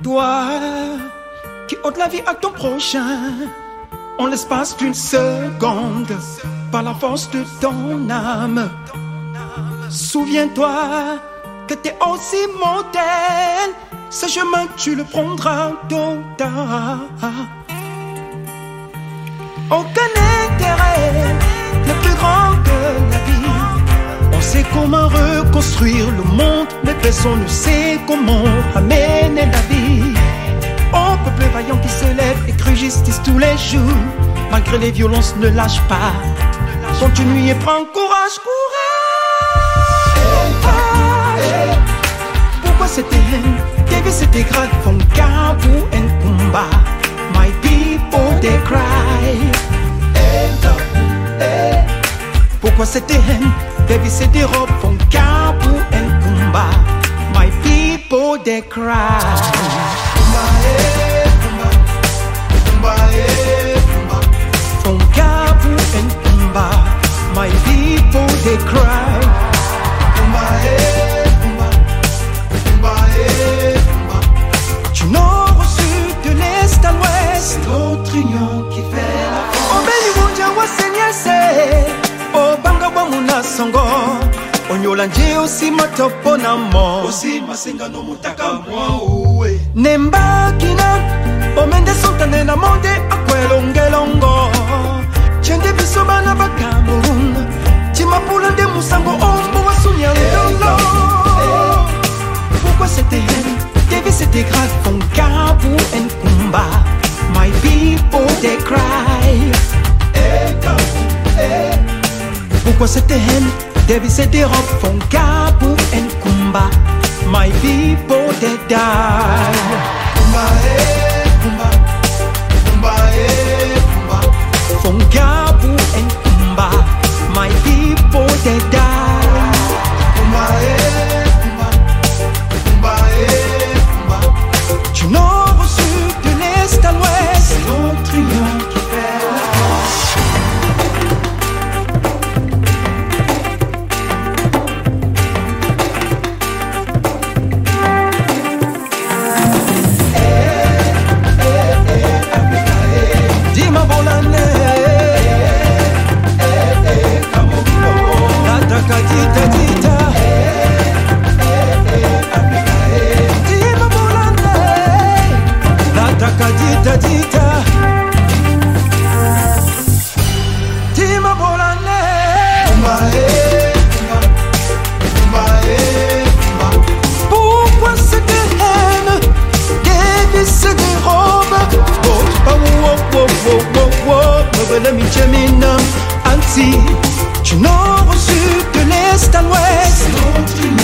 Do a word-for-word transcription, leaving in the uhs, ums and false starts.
Toi qui ôtes la vie à ton prochain en l'espace d'une seconde par la force de ton âme. Souviens-toi que t'es aussi mortel. Ce chemin tu le prendras tôt ou tard. Aucun intérêt n'est plus grand que la vie. On sait comment reconstruire le monde, mais personne ne sait comment amener la vie. Au peuple vaillant qui se lève et crie justice tous les jours. Malgré les violences, ne lâche pas. Continue et prends courage, courage. Pourquoi c'était haine? David c'était grave, font pour un combat. My people they cry. Pourquoi c'était haine? David c'était robe, font pour un combat. My people they cry. Font pour un combat. My people they cry. Du nord au sud, de l'est à l'ouest, notre union qui fait la force. Ombeni wunja wa senyese, obanga wa muna songo. Onyola nje osi matopo na mo. Osi masenga no mutaka mwa uwe. Nemba kina, omende sontane na monde akwelongelongo. Chende biso bana ba Cameroun, chimapula de musango ombo wa sunyalelo. Pourquoi c'était haine? David c'était grave, font pour un combat. My people they cry. Pourquoi c'était haine? David c'était robe, font pour un combat. My people they die. Font pour un combat. My people they die. Du nord au sud, de l'est à l'ouest, c'est notre union qui fait la force. Dis-moi bon l'année. La takatita tita. Takadita dita, Tima Bolane. Pourquoi cette haine? David se dérobe. Oh, oh, oh, oh, oh, oh, oh. Nouvelle Michemina, Anti. Du nord au sud, de l'est à l'ouest.